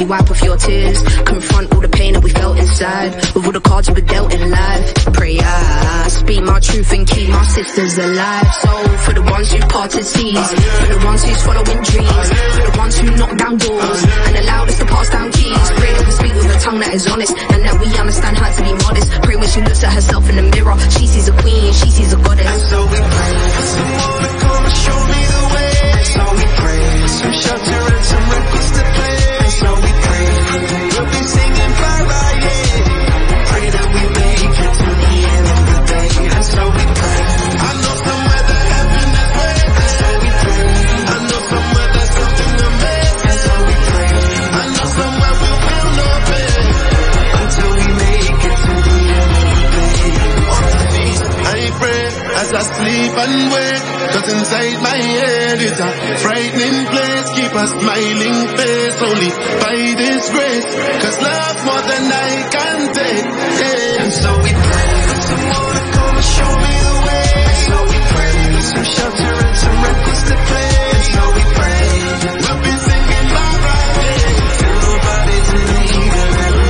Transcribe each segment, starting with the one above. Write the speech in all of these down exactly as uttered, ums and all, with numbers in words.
wipe off your tears. Confront all the pain that we felt inside. With all the cards we were dealt in life. Pray I speak my truth and keep my sisters alive. So for the ones who parted seas, for the ones who's following dreams, for the ones who knock down doors and allowed us to pass down keys. Pray that we speak with a tongue that is honest and that we understand how to be modest. Pray when she looks at herself in the mirror, she sees a queen, she sees a goddess. And so we pray for someone to come and show me the way. And so we pray for some shelter and some records to play. And so we pray we'll be singing Friday. Pray that we make it to the end of the day. And so we pray. I know somewhere that heaven is waiting. And so we pray. I know somewhere there's something amazing. And so we pray. I know somewhere we will not be until we make it to the end of the day. I pray as I sleep and wake, 'cause inside my head is a frightening place. Keep a smiling face only by this grace, 'cause love's more than I can take, yeah. And so we pray for someone to come and show me the way. And so we pray for some shelter and some records to play. And so we pray we'll be singing my right, till nobody's in need of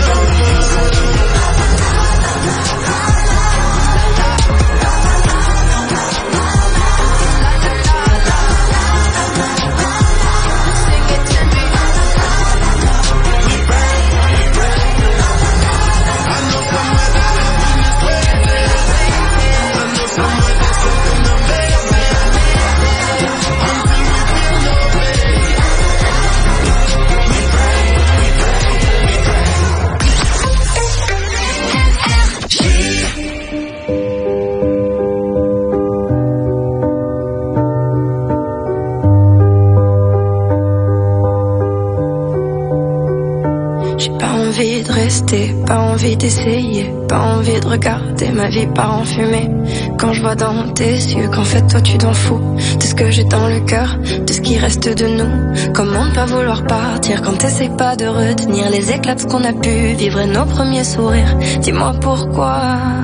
Pas envie d'essayer, pas envie de regarder ma vie part en fumée. Quand je vois dans tes yeux qu'en fait toi tu t'en fous de ce que j'ai dans le cœur, de ce qui reste de nous. Comment ne pas vouloir partir quand t'essayes pas de retenir les éclats qu'on a pu vivre et nos premiers sourires. Dis-moi pourquoi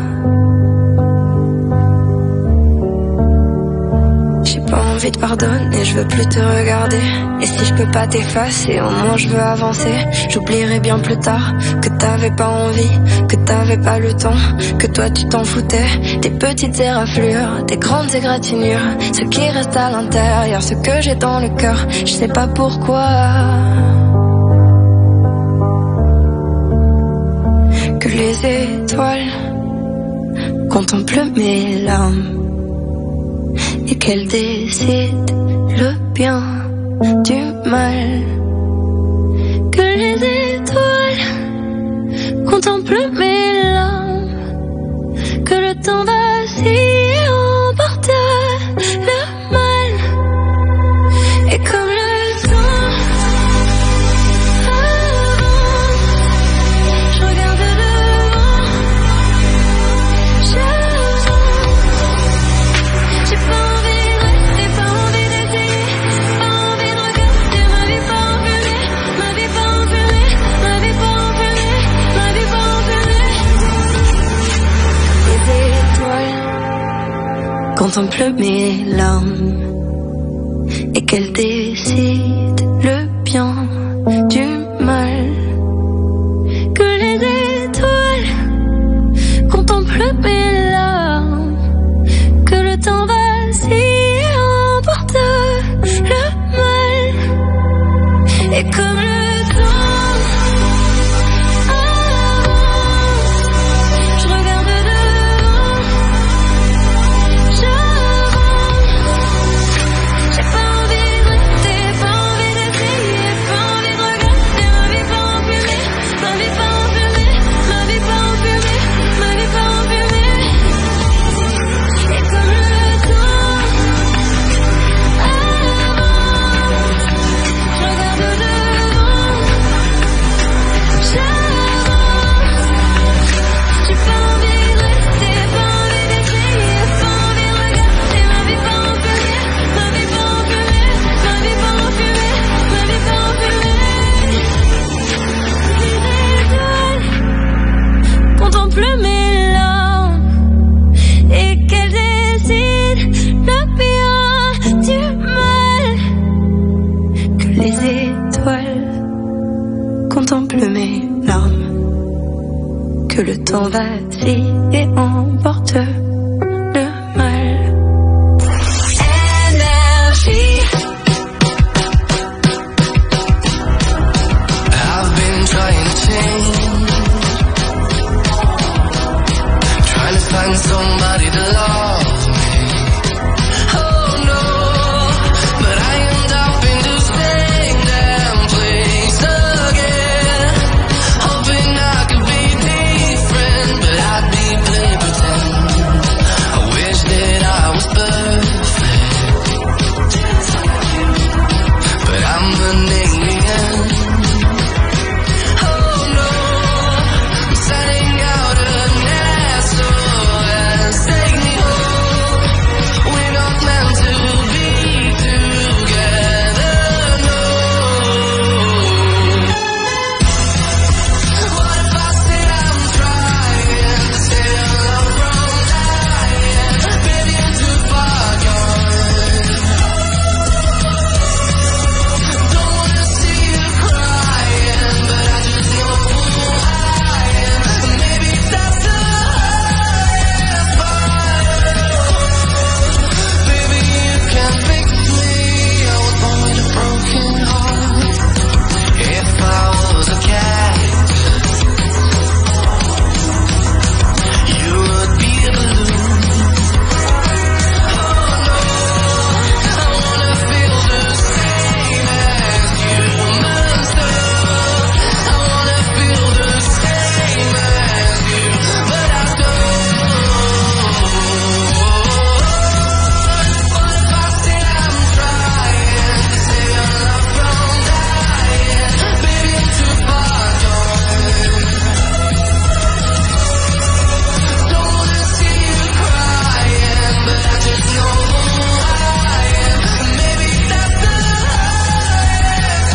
pas envie de pardonner, je veux plus te regarder. Et si je peux pas t'effacer, au moins je veux avancer. J'oublierai bien plus tard que t'avais pas envie, que t'avais pas le temps, que toi tu t'en foutais. Des petites éraflures, des grandes égratignures, ce qui reste à l'intérieur, ce que j'ai dans le cœur, je sais pas pourquoi. Que les étoiles contemplent mes larmes et qu'elle décide le bien du mal. Que les étoiles contemplent mes larmes, que le temps vacille emporte le mal. Et comme le temps avance, je regarde devant, j'avance. J'ai pas contemple mes larmes et qu'elle décide le bien du mal. Que les étoiles contemplent mes larmes, que le temps vacille emporte le mal. Et comme le temps j'ai pas envie de que le temps vacille et emporte le mal. Énergie. I've been trying to change, trying to find somebody to love me. Oh no, but I end up in the same damn place again, hoping I could be different, but I'd be playing pretend. I wish that I was perfect, but I'm an alien. Oh no, I'm setting out an S O S, take me home. We're not meant to be together, no. What if I say I'm trying to save your love from dying? Baby, I'm too far gone. Don't wanna see you crying, but I just know who I am. Maybe that's the highest part. Baby, you can fix me. I was born with a broken heart. If I was a cat, you would be a balloon. Oh no, I wanna feel the same as you, monster. I wanna feel the same as you, but I don't. What if I said I'm trying to save your love from dying? Baby, I'm too far gone. Don't wanna see you crying, but I just know who I am. Maybe that's the highest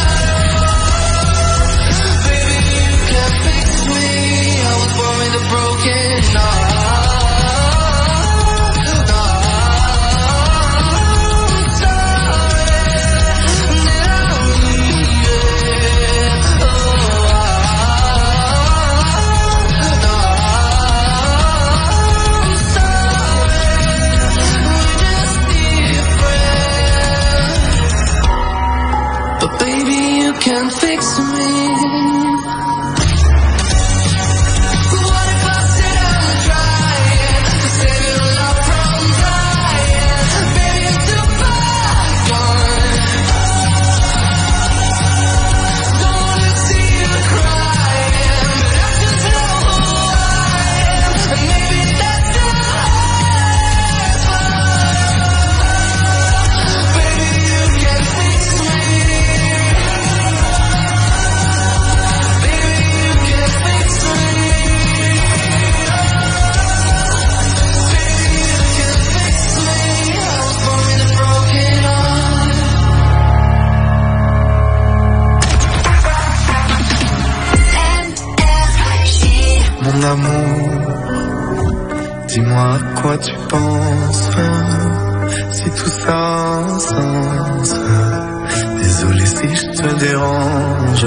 part. Baby, you can fix me. I was born with a broken heart. I'm sorry that I'm leaving. Oh, I'm sorry, we're just different. But baby, you can fix me. What if I said I'm trying to save your love from dying? Baby, I'm too far gone. Don't wanna see you crying, but I just know who I am. And maybe that's the highest part. Baby, you can fix me. Baby, you can fix me. Baby, you can fix me. I was born with a broken heart. Mon amour, dis-moi à quoi tu penses, si tout ça a un sens. Désolé si je te dérange.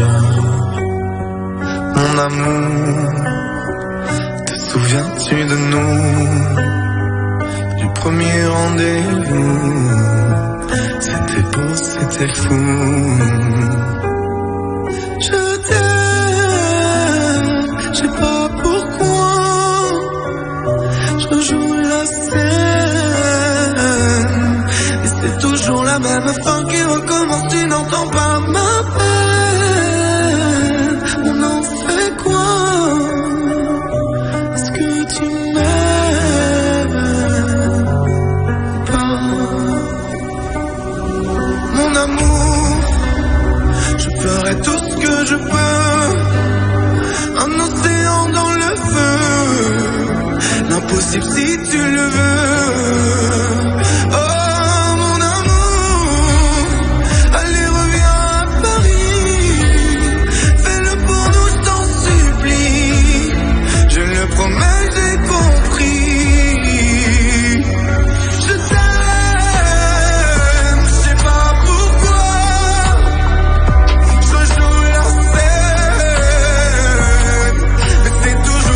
Mon amour, te souviens-tu de nous, du premier rendez-vous? C'était beau, c'était fou. Je t'aime, je sais pas pourquoi. Je rejoue la scène et c'est toujours la même fin qui recommence. Tu n'entends pas ma peine. On en fait quoi? Est-ce que tu m'aimes pas? Mon amour, je ferai tout ce que je peux. Un océan dans le feu, l'impossible si tu le veux. Oh mon amour, allez reviens à Paris. Fais-le pour nous, je t'en supplie. Je le promets, j'ai compris. Je t'aime, je sais pas pourquoi. Je joue la scène, mais c'est toujours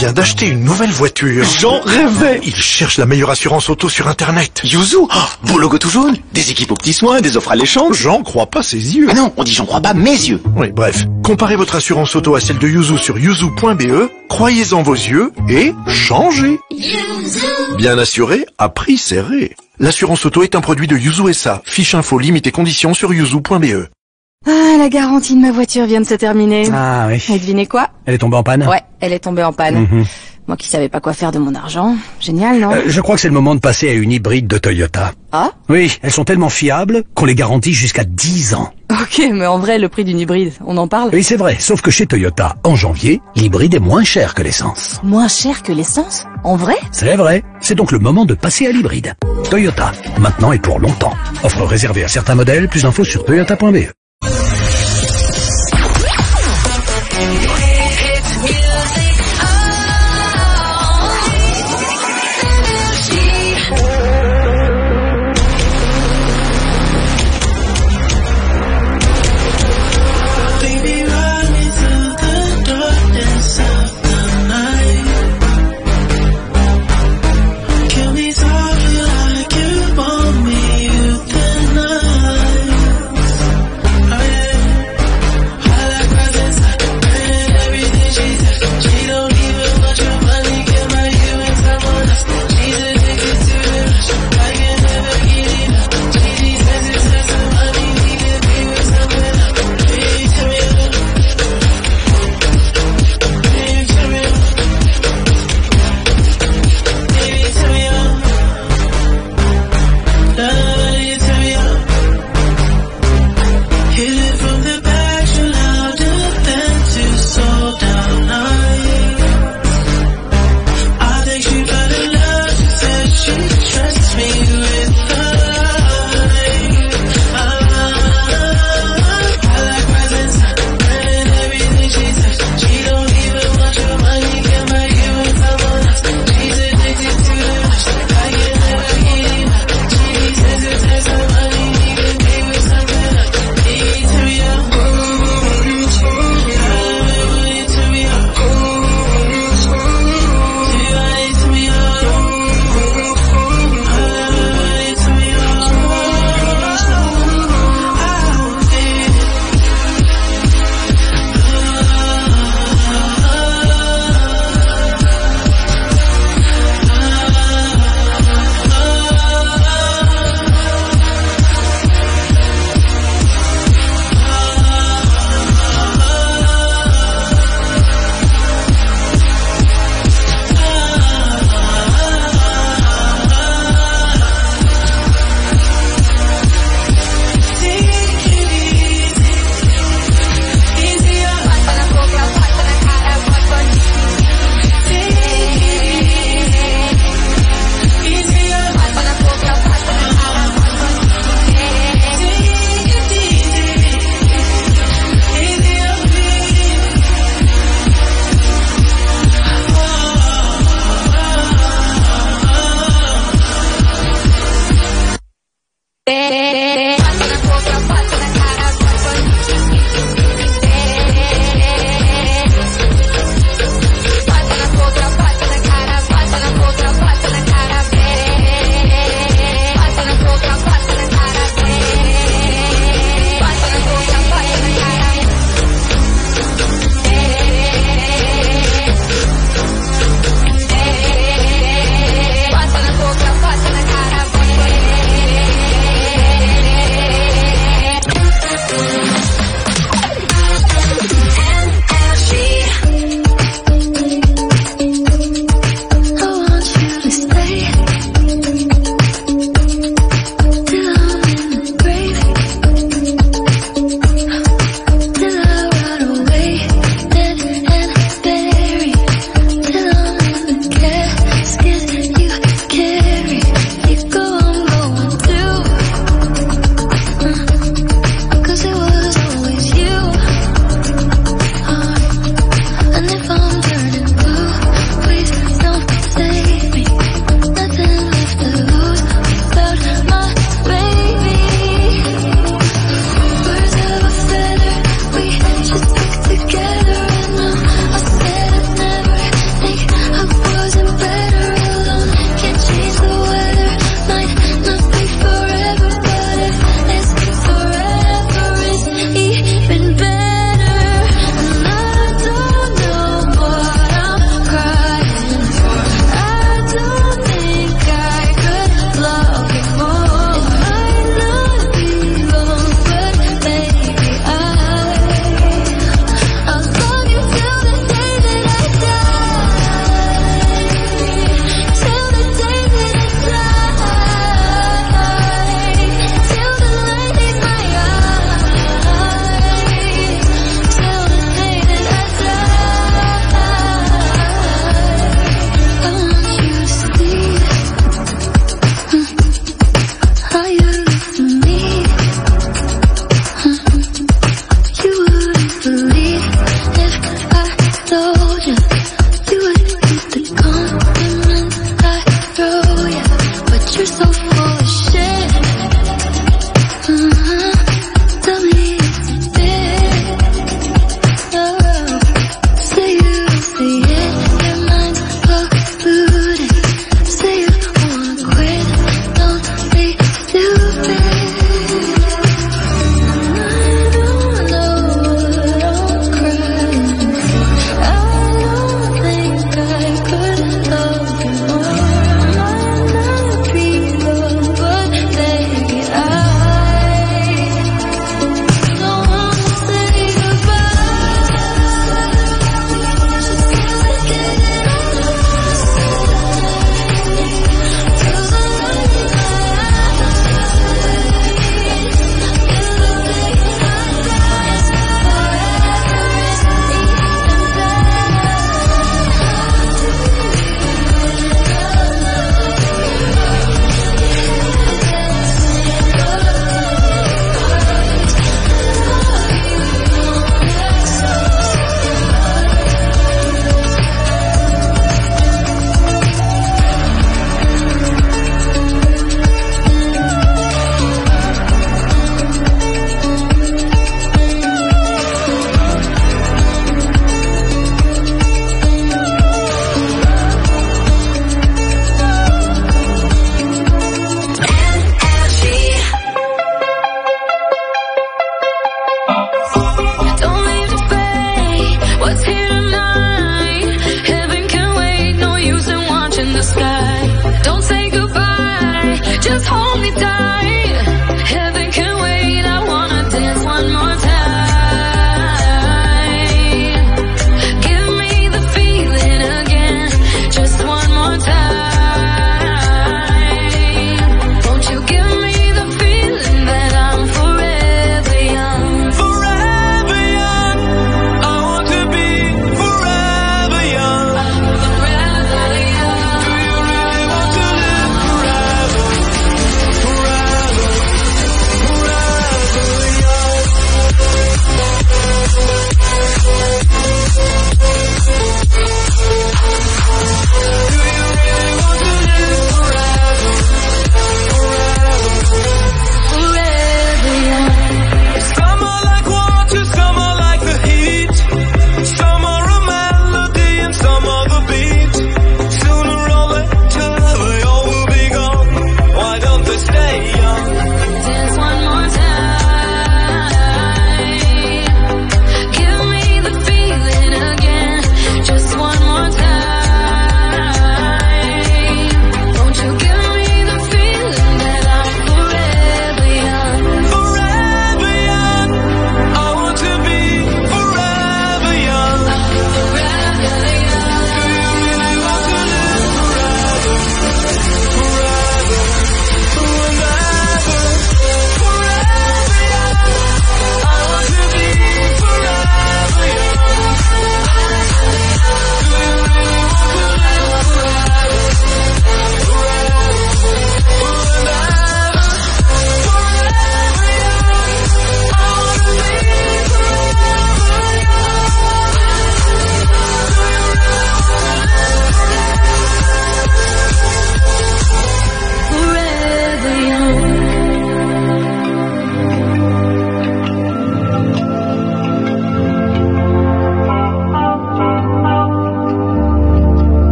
vient d'acheter une nouvelle voiture. J'en rêvais. Il cherche la meilleure assurance auto sur Internet. Yuzu, oh, beau logo tout jaune, des équipes aux petits soins, des offres alléchantes. J'en crois pas ses yeux. Ah non, on dit j'en crois pas mes yeux. Oui, bref. Comparez votre assurance auto à celle de Yuzu sur yuzu point be, croyez-en vos yeux et changez. Bien assuré, à prix serré. L'assurance auto est un produit de Yuzu S A. Fiche info, limite et conditions sur yuzu point be. Ah, la garantie de ma voiture vient de se terminer. Ah oui. Et devinez quoi? Elle est tombée en panne? Ouais, elle est tombée en panne. Mm-hmm. Moi qui savais pas quoi faire de mon argent. Génial, non? Euh, je crois que c'est le moment de passer à une hybride de Toyota. Ah? Oui, elles sont tellement fiables qu'on les garantit jusqu'à dix ans. Ok, mais en vrai, le prix d'une hybride, on en parle? Oui, c'est vrai, sauf que chez Toyota, en janvier, l'hybride est moins cher que l'essence. Moins cher que l'essence? En vrai? C'est vrai. C'est donc le moment de passer à l'hybride. Toyota, maintenant et pour longtemps. Offre réservée à certains modèles, plus d'infos sur toyota point be.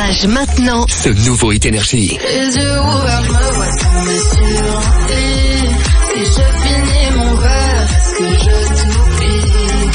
Télécharge maintenant ce nouveau Hit Energy. Les yeux ouverts, je me vois tomber sur un lit. Si je finis mon verre, est-ce que je t'oublie?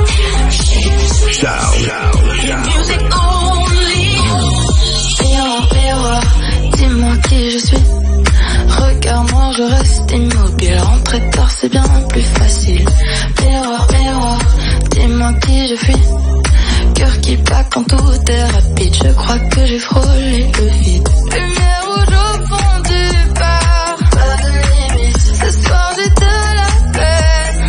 Ciao, ciao, ciao. Music only. Miroir, miroir, dis-moi qui je suis. Regarde-moi, je reste immobile. Rentrer tard, c'est bien plus facile. Miroir, miroir, dis-moi qui je suis. Cœur qui bat quand tout est rapide. Je crois que j'ai frôlé le vide. Lumière rouge au fond du bar. Pas de limite. Ce soir j'ai de la peine.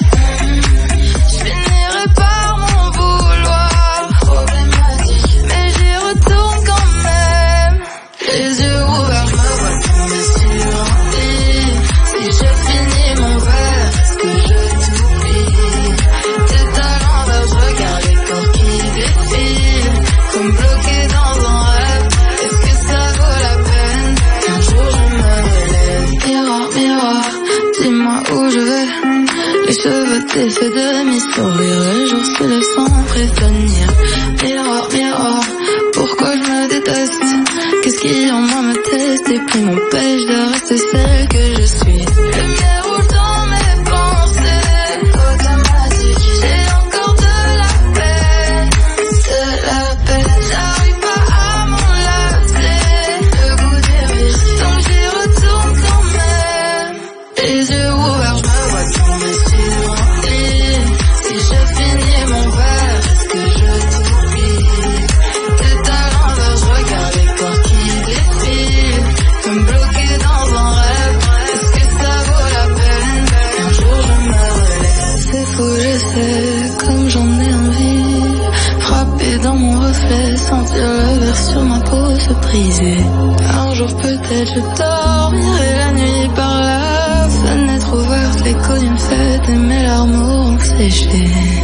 Je finirai par m'en vouloir. Problématique, mais j'y retourne quand même. Les yeux ouverts, je me vois tomber sur un lit. Si je finis mon verre, est-ce que je t'oublie? T'es à l'envers, je regarde les corps qui défilent. Comme bloqué dans un rêve, est-ce que ça vaut la peine qu'un jour je me relève? Miroir, miroir, dis-moi où je vais. Les cheveux défaits de mes sourires, le jour se lève sans prévenir. Miroir, miroir, pourquoi je me déteste? Qu'est-ce qui en moi me teste et puis m'empêche de rester celle que je suis? Lumière rouge dans mes pensées, automatique, j'ai encore de la peine, de la peine. J'arrive pas à m'en lasser, le goût des vies, donc j'y retourne quand même. Les yeux ouverts, je me vois tomber sur un lit. Si je finis mon verre, est-ce que je t'oublie? T'es à l'envers, je regarde les corps qui défilent. Comme bloqué dans un rêve, est-ce que ça vaut la peine qu'un jour je me relève? C'est faux, je sais, comme j'en ai envie. Frapper dans mon reflet, sentir le verre sur ma peau se briser. Un jour peut-être je dormirai la nuit par la fenêtre ouverte. L'écho d'une fête et mes larmes auront séché.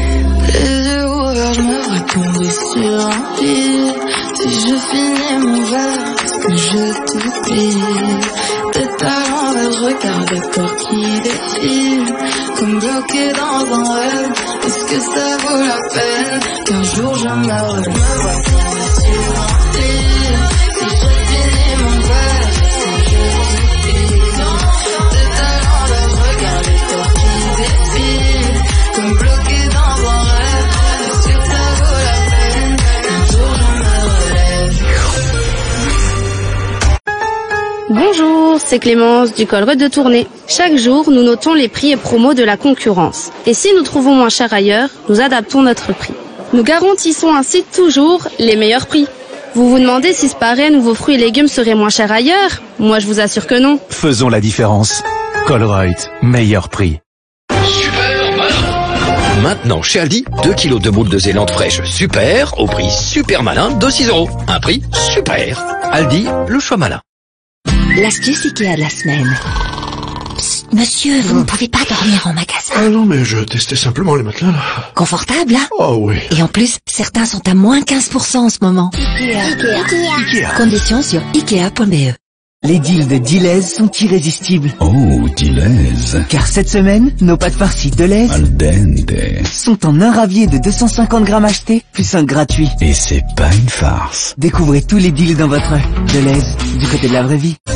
Les yeux ouverts, je me vois tomber sur un lit. Si je finis mon verre, est-ce que je t'oublie? Tête à l'envers, je regarde les corps qui défilent. Comme bloqué dans un rêve, est-ce que ça vaut la peine qu'un jour je me relève? Je me vois tomber sur un lit. Si je finis mon verre, est-ce que je t'oublie? Tête à l'envers, je regarde les corps qui défilent. Comme bloqué dans un rêve, est-ce que ça vaut la peine qu'un jour je me relève? Bonjour, c'est Clémence du Colruyt de Tournai. Chaque jour, nous notons les prix et promos de la concurrence. Et si nous trouvons moins cher ailleurs, nous adaptons notre prix. Nous garantissons ainsi toujours les meilleurs prix. Vous vous demandez si Sparen ou vos fruits et légumes seraient moins chers ailleurs? Moi, je vous assure que non. Faisons la différence. Colruyt, meilleur prix. Super malin. Maintenant, chez Aldi, deux kilos de moules de Zélande fraîche super, au prix super malin de six euros. Un prix super. Aldi, le choix malin. L'astuce Ikea de la semaine. Psst, monsieur, vous ne pouvez pas dormir en magasin. Ah non, mais je testais simplement les matelas, là. Confortable, hein? Oh oui. Et en plus, certains sont à moins quinze pour cent en ce moment. Ikea. Ikea. Ikea. Conditions sur ikea point b e. Les deals de Deleuze sont irrésistibles. Oh, Deleuze. Car cette semaine, nos pâtes farcies Deleuze Al dente. sont en un ravier de deux cent cinquante grammes achetés, plus un gratuit. Et c'est pas une farce. Découvrez tous les deals dans votre Deleuze, du côté de la vraie vie.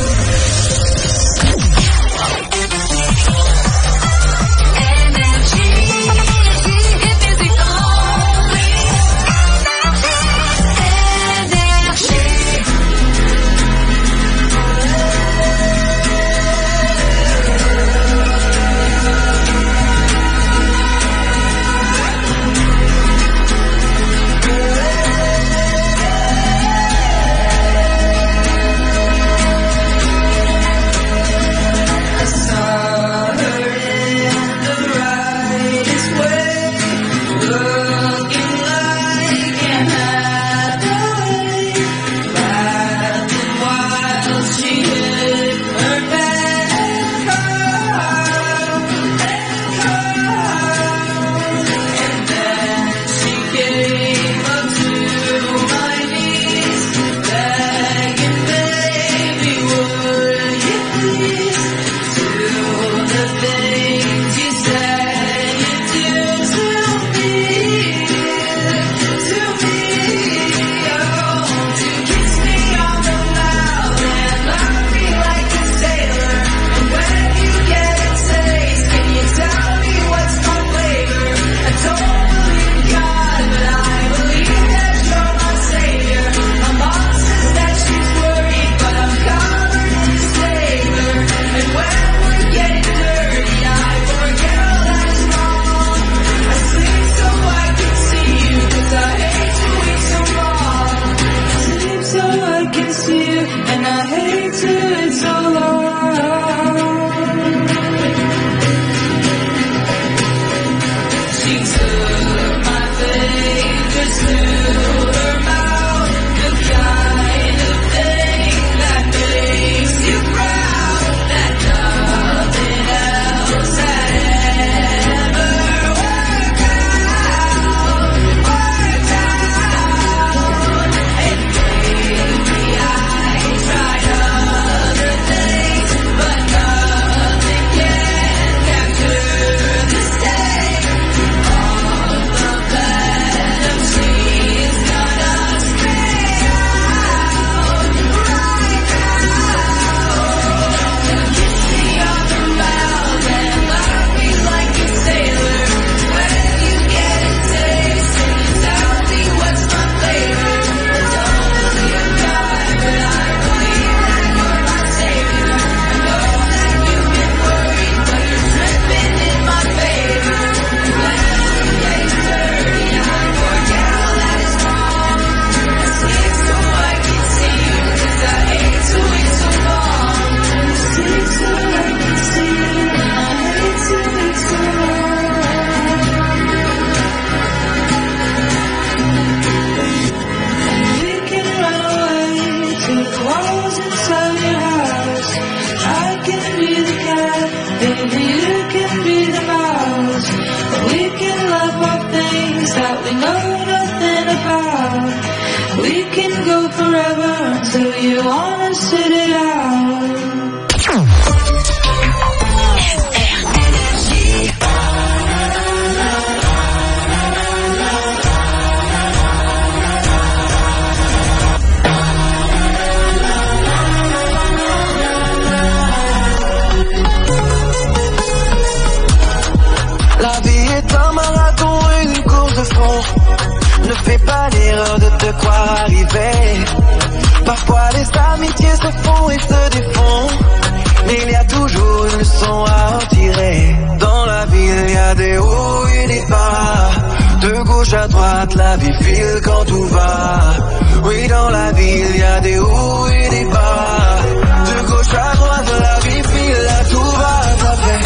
de quoi arriver. Parfois les amitiés se font et se défont, mais il y a toujours une leçon à en tirer. Dans la ville il y a des hauts et des bas, de gauche à droite la vie file quand tout va. Oui, dans la ville il y a des hauts et des bas, de gauche à droite la vie file, là tout va, ça fait.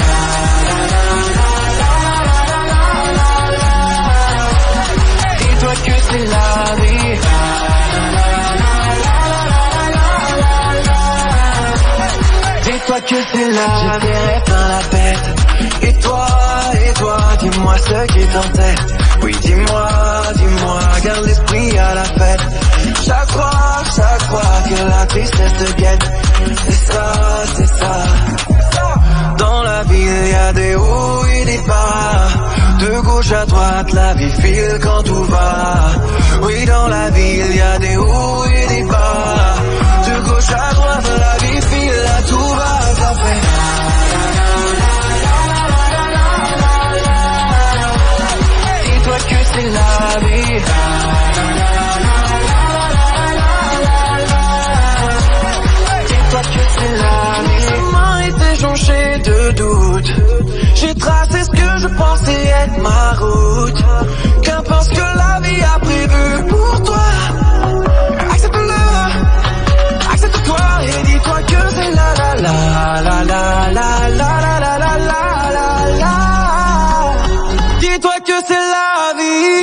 Dis-toi que c'est la vie. Dis-toi que c'est la vie. Je dirais plein la bête. Et toi, et toi, dis-moi ce qui est en tête. Oui, dis-moi, dis-moi, garde l'esprit à la fête. Chaque fois, chaque fois que la tristesse te guette, c'est ça, c'est ça. Dans la ville, il y a des hauts et des bas, de gauche à droite, la vie file quand tout va. Oui, dans la ville, il y a des hauts et des bas, de gauche à droite, la vie file, là tout va, ça fait. Dis-toi que c'est la vie. Dis-toi que c'est la vie. Chemin était jonché de doutes. J'ai tracé ce que je pensais être ma route. Qu'importe ce que la vie a prévu pour toi, accepte-le, accepte-toi et dis-toi que c'est la la la la la la la la la la la la. Dis-toi que c'est la vie.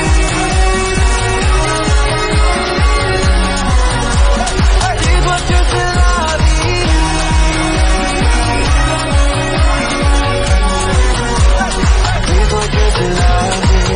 Dis-toi que c'est la vie. Dis-toi que c'est la vie.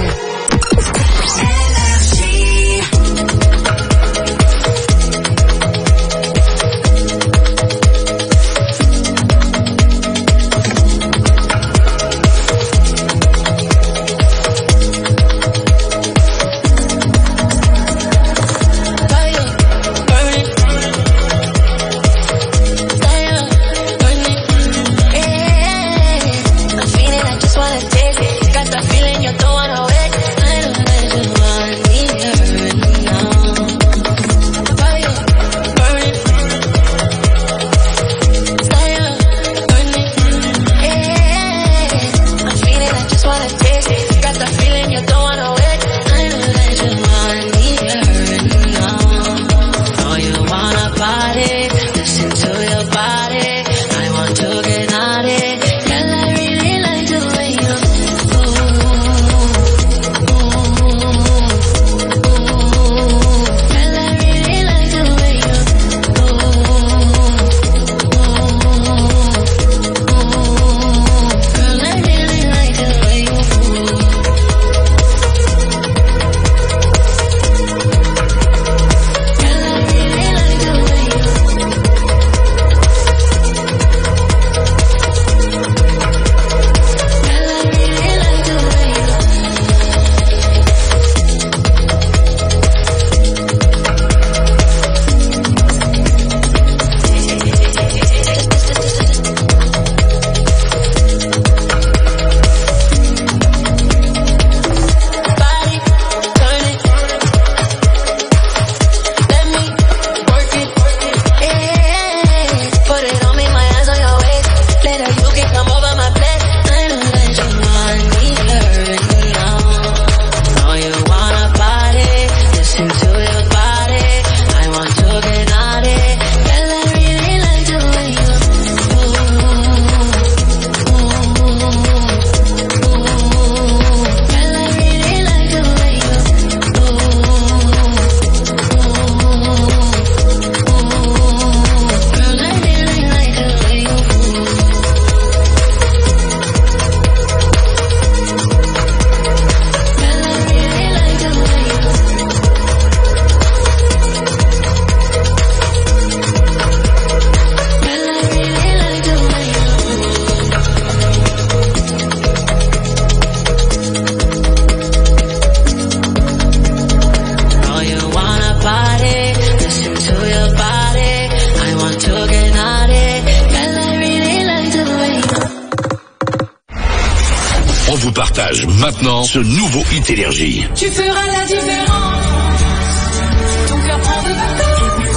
Maintenant, ce nouveau hit énergie. Tu feras la différence.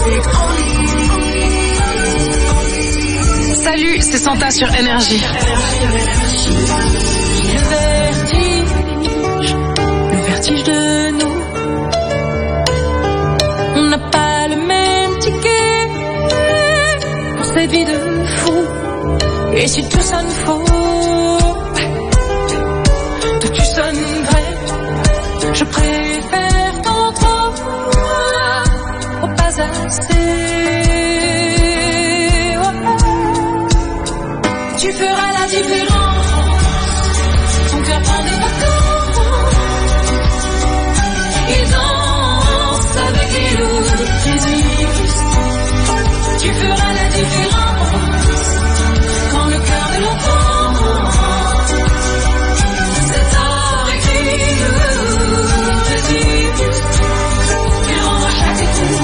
Salut, c'est Santa sur Énergie. Le vertige, le vertige de nous. On n'a pas le même ticket pour cette vie de fou. Et si tout sonne faux, tout tu sonnes vrai, je préfère ton trop au pas assez. Tu feras la différence, ton cœur prend des vacances. Il danse avec les loups de Jésus. Tu feras la différence, quand le cœur de l'enfant c'est avec les loups de Jésus. Tu rendras chaque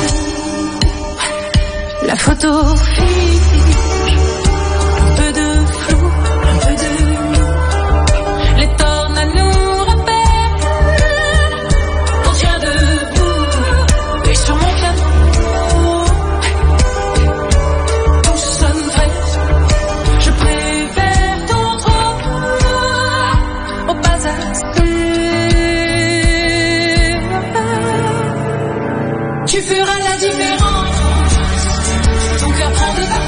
coup. La photo fiche un peu de flou, un peu de nous. Les tornades nous rappellent qu'on tient debout. Et sur mon piano, tout sonne vrai. Je préfère ton trop au pas assez. Tu feras la différence, ton cœur prend des vacances.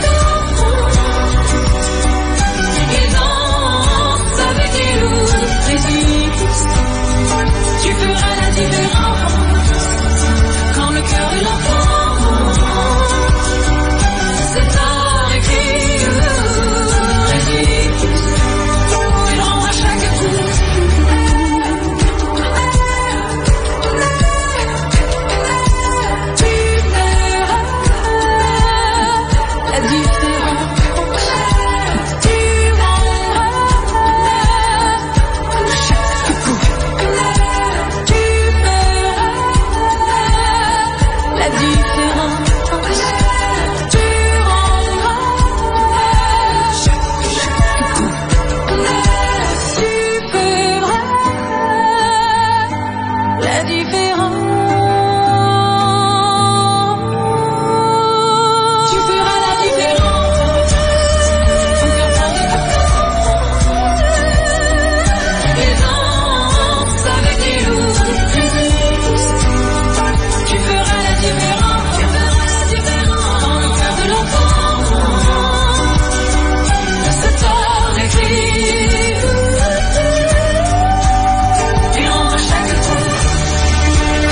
Tu feras la différence quand le cœur de l'enfant c'est avec lui. Il rendra chaque coup. Tu feras la différence. Tu rendras chaque coup. La différence, tu rendras chaque coup. Tu feras la différence. Tu feras la différence. Ton cœur prend des vacances. Et danse avec les loups de Jésus. Tu feras la différence, tu feras la différence dans le cœur de l'enfant. C'est avec lui. Tu rendras chaque coup.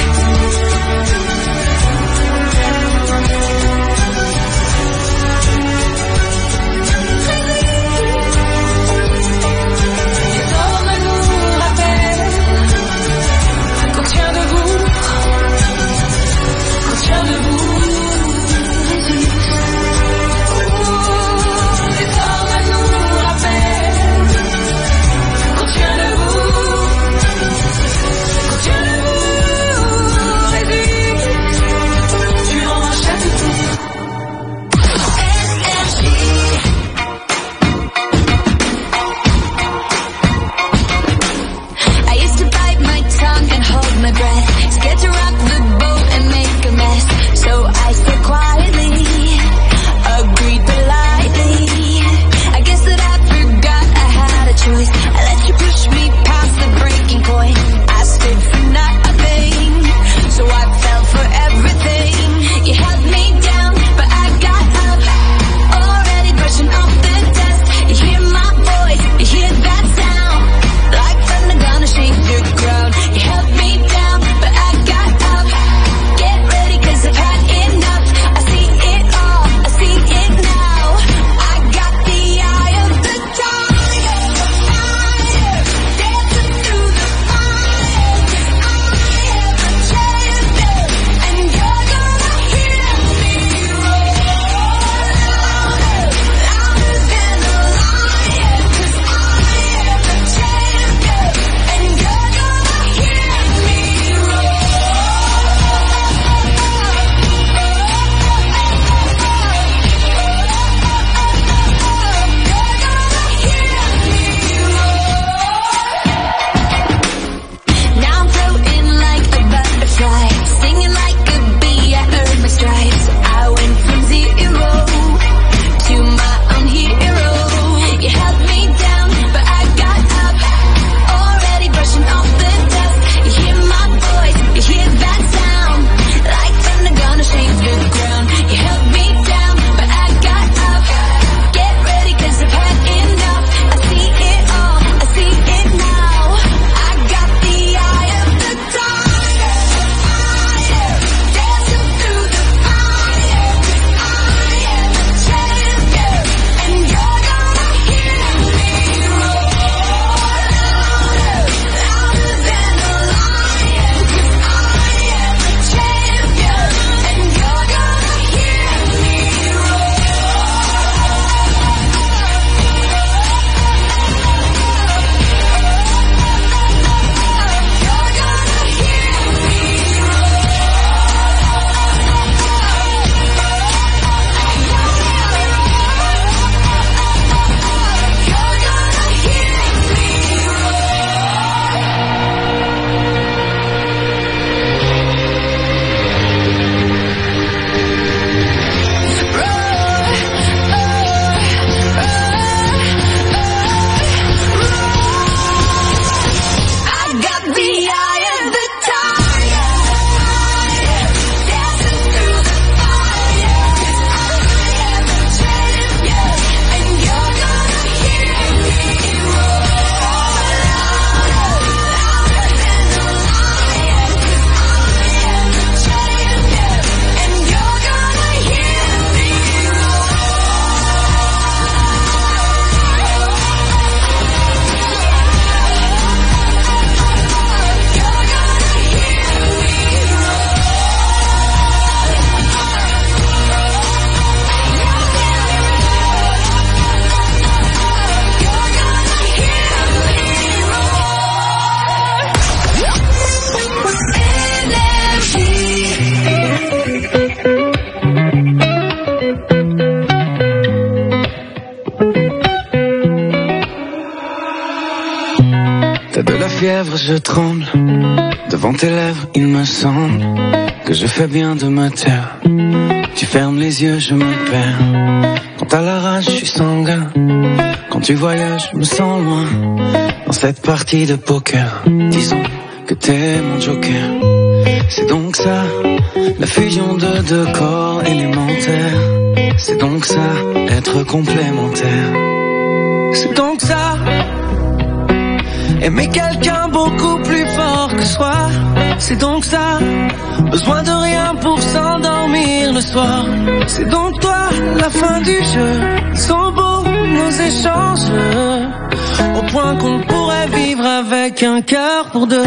lèvres, je tremble. Devant tes lèvres, il me semble que je fais bien de me taire. Tu fermes les yeux, je me perds. Quand t'as la rage, je suis sanguin. Quand tu voyages, je me sens loin. Dans cette partie de poker, disons que t'es mon joker. C'est donc ça, la fusion de deux corps élémentaires. C'est donc ça, être complémentaire. C'est donc ça, aimer quelqu'un beaucoup plus fort que soi. C'est donc ça, besoin de rien pour s'endormir le soir. C'est donc toi, la fin du jeu. Ils sont beaux nos échanges, au point qu'on pourrait vivre avec un cœur pour deux.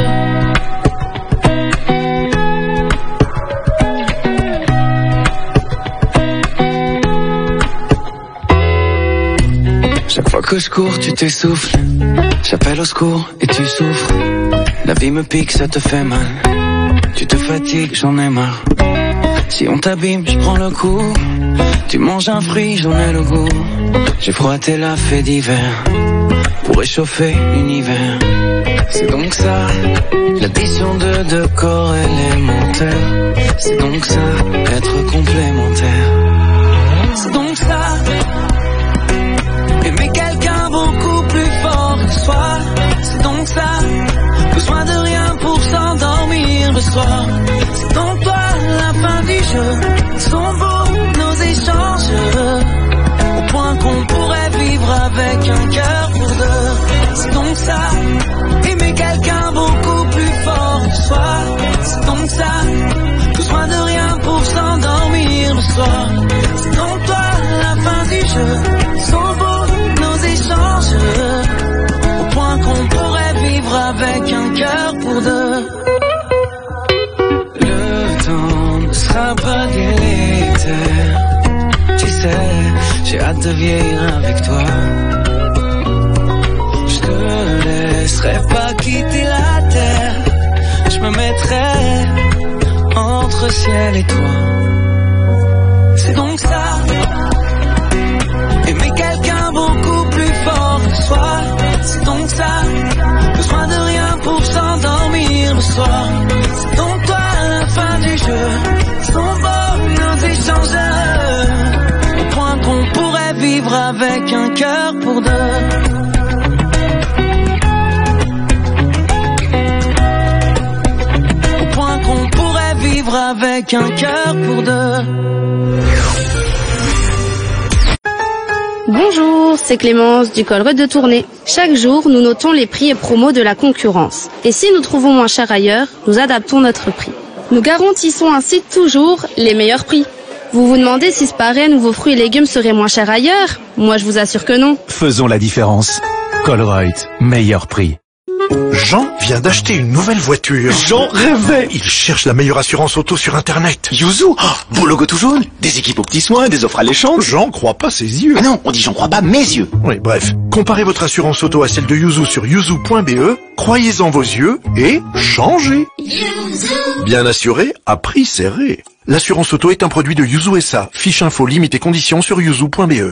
Chaque fois que je cours, tu t'essouffles. J'appelle au secours et tu souffres. La vie me pique, ça te fait mal. Tu te fatigues, j'en ai marre. Si on t'abîme, je prends le coup. Tu manges un fruit, j'en ai le goût. J'ai froid, t'es la fée d'hiver pour réchauffer l'univers. C'est donc ça, l'addition de deux corps élémentaires. C'est donc ça, être complémentaire. C'est donc ça, aimer quelqu'un beaucoup plus fort que soi. C'est donc ça, besoin de rien pour s'endormir le soir. C'est donc toi, la fin du jeu. Ils sont beaux nos échanges, au point qu'on pourrait vivre avec un cœur pour deux. C'est donc ça, aimer quelqu'un beaucoup plus fort que soi. C'est donc ça, besoin de rien pour s'endormir le soir. C'est donc toi, la fin du jeu. Ils sont beaux nos échanges, au point qu'on pourrait vivre avec un cœur pour deux. Le temps ne sera pas délétère. Tu sais, j'ai hâte de vieillir avec toi. Je te laisserai pas quitter la terre. Je me mettrai entre ciel et toi. C'est donc ça, aimer quelqu'un beaucoup plus fort que soi. C'est donc ça, besoin de rien pour s'endormir le soir. C'est donc toi, la fin du jeu. Sont beaux nos échanges, au point qu'on pourrait vivre avec un cœur pour deux. Au point qu'on pourrait vivre avec un cœur pour deux. Bonjour, c'est Clémence du Colruyt de Tournai. Chaque jour, nous notons les prix et promos de la concurrence. Et si nous trouvons moins cher ailleurs, nous adaptons notre prix. Nous garantissons ainsi toujours les meilleurs prix. Vous vous demandez si Sparen ou vos fruits et légumes seraient moins chers ailleurs? Moi, je vous assure que non. Faisons la différence. Colruyt, meilleur prix. Jean vient d'acheter une nouvelle voiture. Jean rêvait. Il cherche la meilleure assurance auto sur Internet. Yuzu, oh, beau logo tout jaune, des équipes aux petits soins, des offres alléchantes. Jean croit pas ses yeux. Ah non, on dit j'en crois pas mes yeux. Oui, bref. Comparez votre assurance auto à celle de Yuzu sur yuzu point be, croyez-en vos yeux et changez. Yuzu. Bien assuré, à prix serré. L'assurance auto est un produit de Yuzu S A. Fiche info, limite et conditions sur yuzu point be.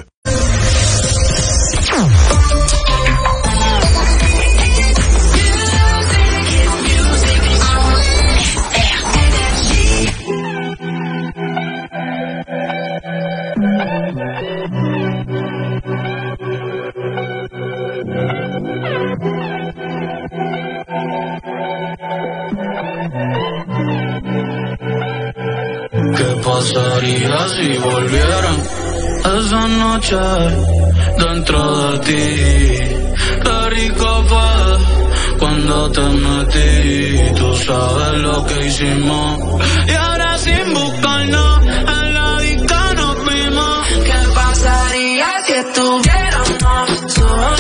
¿Qué pasaría si volvieran esa noche dentro de ti? Qué rico fue cuando te metí, tú sabes lo que hicimos. Y ahora sin buscarnos, en la disco nos vimos. ¿Qué pasaría si estuviéramos solos?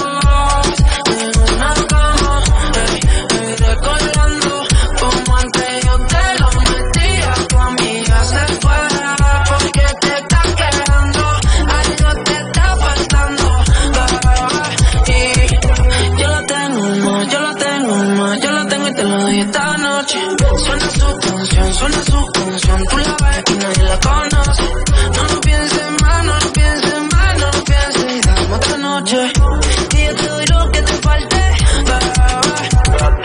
Esta noche suena su canción, suena su canción, tú la ves y nadie la conoce. No lo pienses más, no lo pienses más, no lo pienses y dame otra noche. Y yo te doy lo que te falte, bye, bye.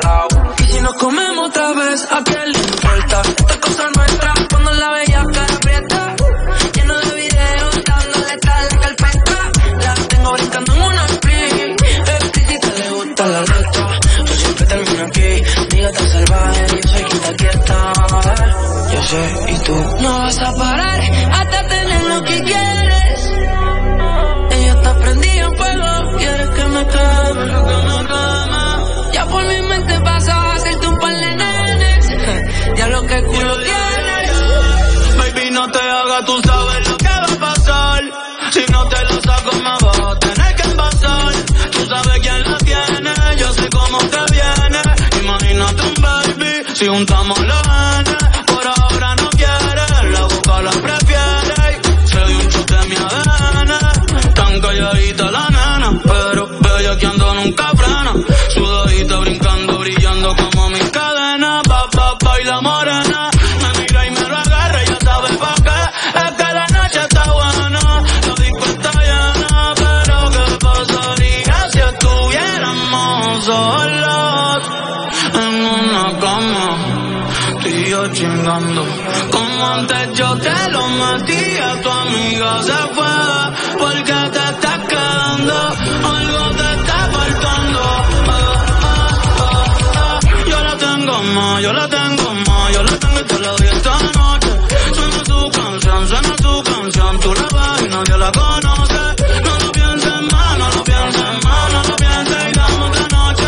nos comemos otra vez. ¿A quién le importa? Esta es cosa nuestra. Cuando la veía cara aprieta, lleno de videos dándole tal la carpeta. La tengo brincando en una split. Explícita le gusta la letra. Yo siempre termino aquí. Mi gata salvaje, yo soy quita quieta. Yo sé, y tú no vas a parar hasta tener lo que quieres. Ella está prendida en fuego, quieres que me queme. Ya por mi mente pasa a hacerte un par de nenes. Ya lo que culo tienes. Baby, no te hagas, tú sabes lo que va a pasar. Si no te lo saco me vas a tener que envasar. Tú sabes quién la tiene, yo sé cómo te viene. Imagínate un baby, si juntamos los genes. Por ahora no quiere, la boca la prefiere. Se dio un chute de mi A D N. Tan calladita la nena, pero bella que ando nunca frena. Sudadita brincando, brillando como mis cadenas. Pa, pa, baila morena. Me mira y me lo agarra, ya sabes pa' qué. Es que la noche está buena, la disco está llena. Pero qué pasaría si estuviéramos solos en una cama, tú y yo chingando. Como antes yo te lo metía, tu amiga se fue porque te estás quedando. Algo te está faltando. Ah, ah, ah, ah. Yo la tengo más, yo la tengo más, yo la tengo y te la doy esta noche. Suena tu canción, suena tu canción, tú la vas y nadie la conoce. No lo pienses más, no lo pienses más, no lo pienses y dame otra noche.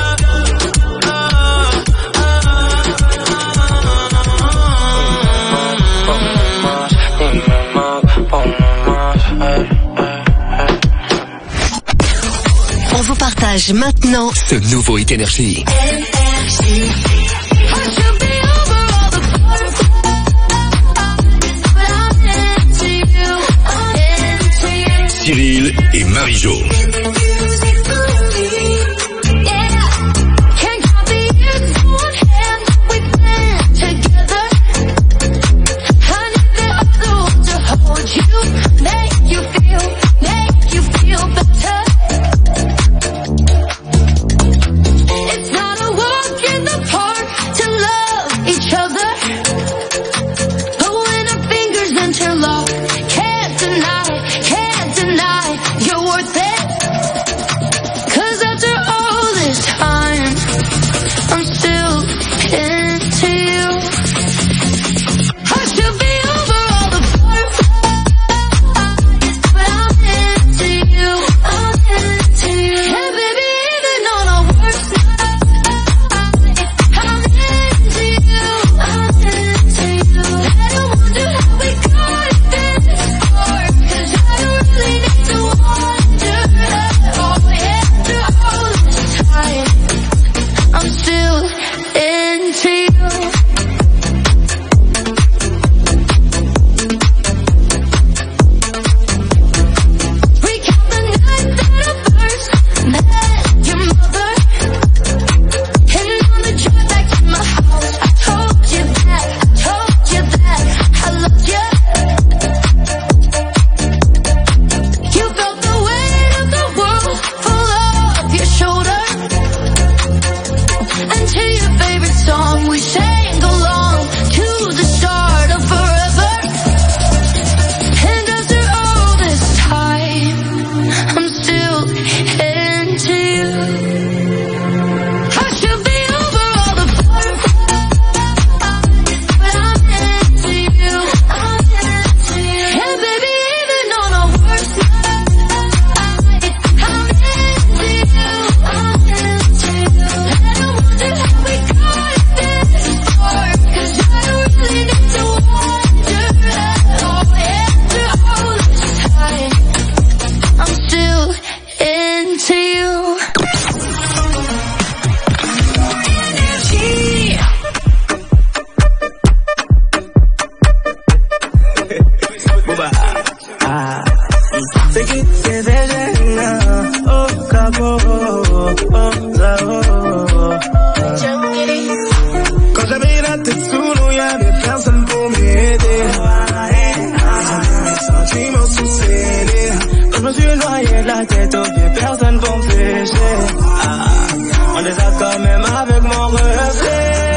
On vous partage maintenant ce nouveau Hit Énergie. Cyril et Marie-Jo. On les a quand même avec mon reflet.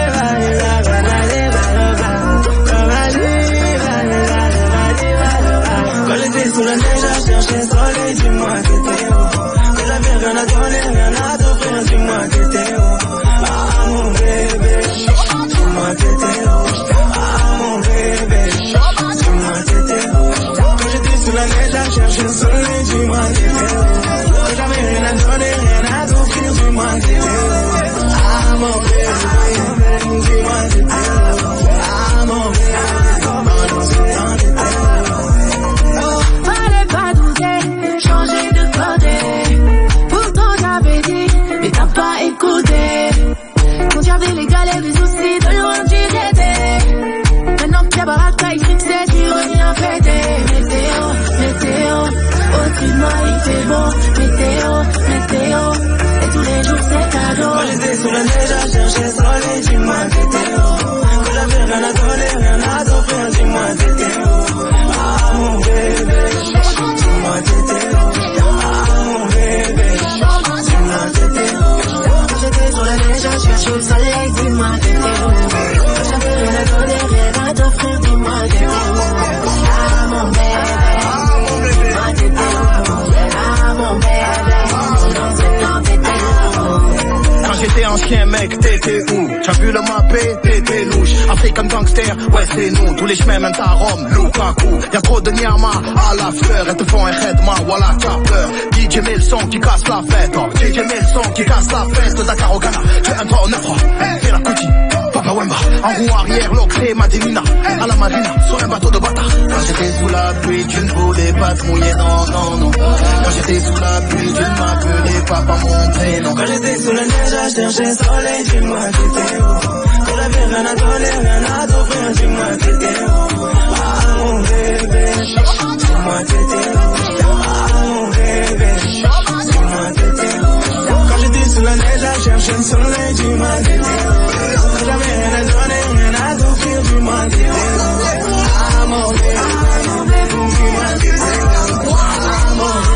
Ancien mec, t'étais où? T'as vu le mappé? T'étais louche. African gangster, ouais c'est nous. Tous les chemins mènent à Rome, Lukaku. Y'a trop de Nyama à la fleur. Elles te font un redma, voilà t'as peur. D J met le son qui casse la fête. Oh. D J met le son qui casse la fête. Dakar au Ghana, tu es un trois au neuf. Fais la cookie, Papa Wemba. En roue arrière, l'ocré, Madinina. À la marina, sur un bateau de bâtard. Quand j'étais sous la pluie, tu ne voulais pas te mouiller, non, non, non. Quand j'étais sous la pluie, tu ne m'appelais pas par mon prénom. Quand j'étais sous la neige, à chercher soleil, dis-moi t'étais où? Quand j'avais rien à donner, rien à t'offrir, dis-moi t'étais où? Ah mon bébé, dis-moi t'étais où? Ah mon bébé, dis-moi t'étais où? Quand j'étais sous la neige, à chercher le soleil, dis-moi t'étais où? Quand j'avais rien à donner, rien à t'offrir, dis-moi t'étais où? Ah mon bébé, dis-moi t'étais où? Ah mon bébé.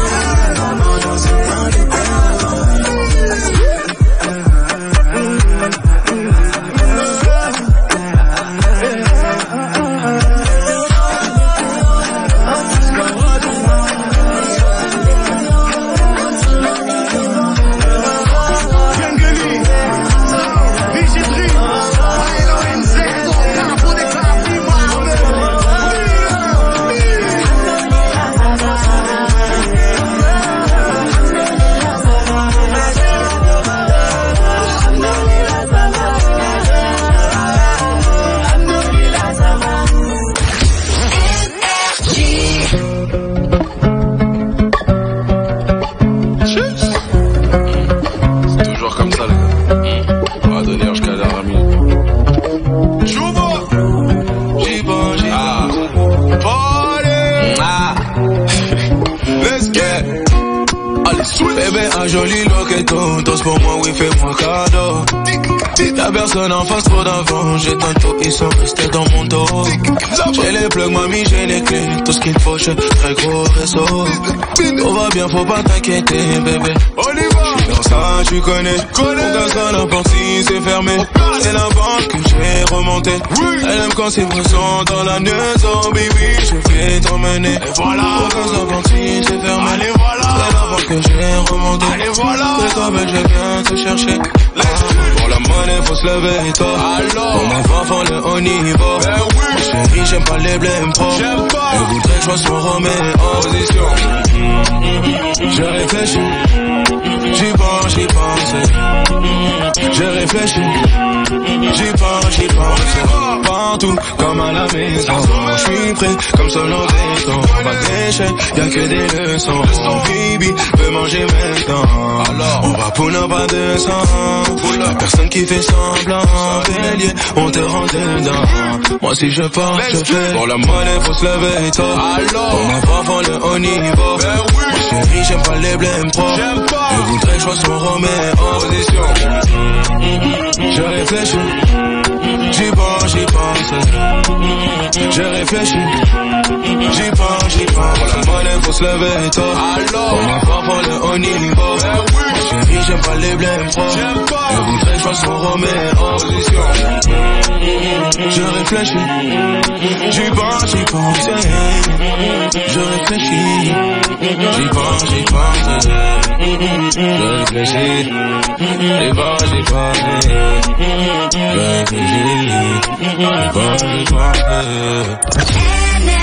Un joli loqueton, tous pour moi, oui, fais-moi cadeau. Y'a personne en face, trop d'avant. J'ai tant tout, ils sont restés dans mon dos. J'ai les plugs, mamie, j'ai les clés. Tout ce qu'il faut, j'ai très gros réseau. Tout va bien, faut pas t'inquiéter, bébé. On y va. J'suis dans ça, tu connais. Mon gaz à la partie, c'est fermé. C'est la banque que j'ai remonté. Elle aime quand c'est présent dans la maison, baby. Je vais t'emmener. Et voilà. Mon gaz à la partie, c'est fermé. Allez, voilà. C'est la banque que j'ai remonté. Allez, voilà. C'est toi, mais je viens te chercher. Pour la monnaie, faut se lever et toi. Pour ma enfant, le haut niveau. Ben oui. Chérie, j'aime pas les blèmes pro. J'aime pas. Elle voudrait que je sois son Roméo. Position. Je réfléchis. J'y pense, j'y pense. Je réfléchis. J'y pense, j'y pense. Partout, comme à la maison. J'suis prêt, comme selon des temps. Pas d'échec, y'a que des leçons. Bibi veut manger maintenant. Alors, on va pour ne pas de sang. Y'a personne qui fait semblant. Bélier, on te rend dedans. Moi si je pars, je fais. Pour la monnaie, faut se lever tôt. Pour ma enfant, le haut niveau. Ben oui. Moi chérie, j'aime pas les blèmes pro. J'aime pas. Elle voudrait que je sois son Roméo. Position. Je réfléchis. J'y pense, j'y pense. Je réfléchis. J'y pense, j'y pense. Pour la monnaie, faut se lever tôt. Pour ma enfant, le haut niveau. Ben oui. Moi chérie, j'aime pas les blèmes pro. J'aime pas. Elle voudrait que je sois son Roméo. Position. Je réfléchis. J'y pense, j'y pense. Je réfléchis. J'y pense, j'y pense. Je réfléchis. J'y pense, j'y pense. Je réfléchis. J'y pense, j'y pense.